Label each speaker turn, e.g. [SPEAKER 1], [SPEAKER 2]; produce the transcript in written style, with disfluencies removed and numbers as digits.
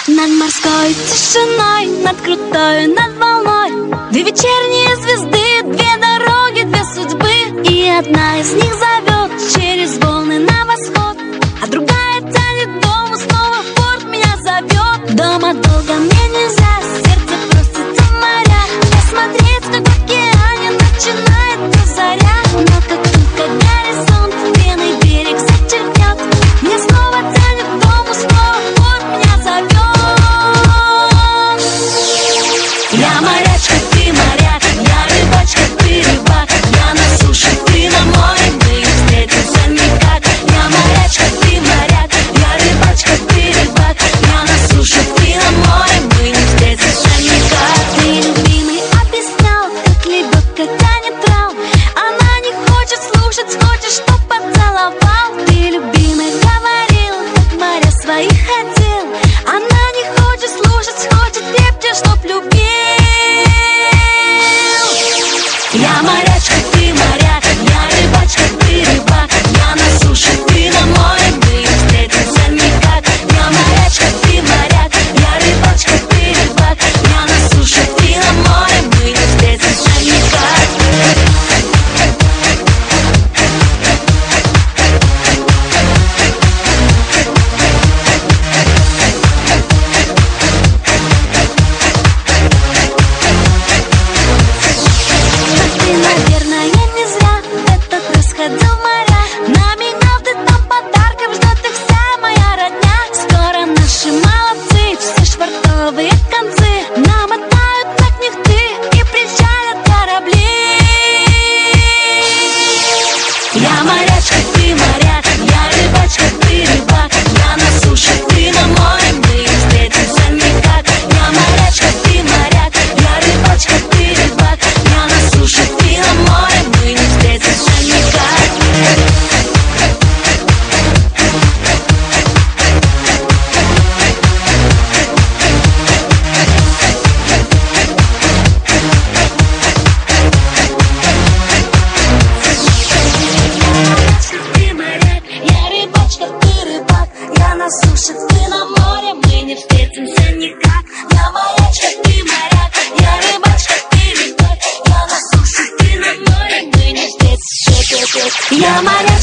[SPEAKER 1] Над морской тишиной, над крутой, над волной. Две вечерние звезды, две дороги, две судьбы. И одна из них зовет через волны на восход, а другая тянет дому, снова в порт меня зовет. Дома долго мне нельзя, сердце просится в моря. Посмотреть, как в океане начинается заря. Но как только горизонт пеной берег зачеркнет, мне снова тянет дому, снова в порт меня зовет. Я морячка, ты моряк, я рыбачка, ты рыбак. Я на суше, ты на море, мы встретимся никак. Я морячка, ты моряк, я рыбачка, ты рыбак. Я на суше, ты на море, мы не встретимся никак. Ты, любимый, объяснял, как лебедка тянет трал. Она не хочет слушать, хочет, чтоб поцеловал. Ты, любимый, говорил, как моря своих хотел. Она не хочет слушать, хочет крепче, чтоб любил. Я морячка, ты моряк, я рыбачка, ты рыбак. Я на суше, ты на море, мы не встретимся никак. Я морячка, ты моряк, я рыбачка, ты рыбак. Я на суше, ты на море, мы не встретимся никак. Наверное, не зря этот раз ходил в моря. Намекал, ты там подарков, ждет их вся моя родня. Скоро наши молодцы, все швартовые концы намотают на кнехты и причалят корабли. Я морячка, ты моряк, я рыбачка, ты рыбак. Я на суше, ты на море, мы не встретимся никак. Я морячка, ты моряк, я рыбачка, ты рыбак. Я на суше, ты на море, мы не встретимся никак. Ты моряк, я рыбачка, ты рыбак. Я на суше, ты на море, мы не встретимся никак. Я морячка, ты моряк, я рыбачка, ты рыбак. Я на суше, ты на море, мы не встретимся никак. Я моряк.